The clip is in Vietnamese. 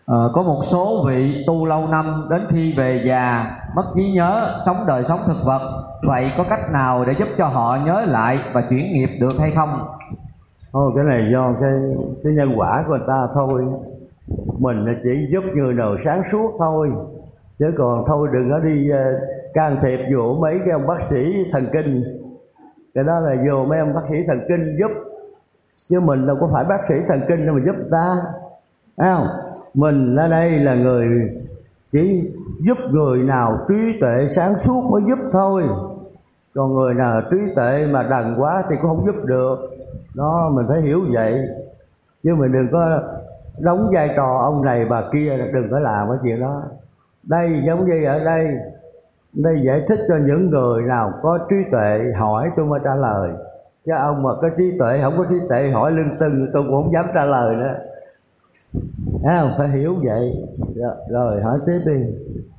Có một số vị tu lâu năm đến khi về già mất trí nhớ, sống đời sống thực vật. Vậy có cách nào để giúp cho họ nhớ lại và chuyển nghiệp được hay không? Cái này do cái nhân quả của người ta thôi. Mình chỉ giúp người nào sáng suốt thôi, chứ còn thôi đừng có đi can thiệp vô mấy cái ông bác sĩ thần kinh. Cái đó là vô mấy ông bác sĩ thần kinh giúp, chứ mình đâu có phải bác sĩ thần kinh đâu mà giúp ta, thấy không? Mình ở đây là người chỉ giúp người nào trí tuệ sáng suốt mới giúp thôi, còn người nào trí tuệ mà đần quá thì cũng không giúp được. Đó, mình phải hiểu vậy, chứ mình đừng có đóng vai trò ông này bà kia, đừng có làm cái chuyện đó. Đây giống như ở đây giải thích cho những người nào có trí tuệ hỏi tôi mới trả lời, chứ ông mà có trí tuệ không có trí tuệ hỏi lưng tưng tôi cũng không dám trả lời nữa. Thấy không? Phải hiểu vậy. Rồi hỏi tiếp đi.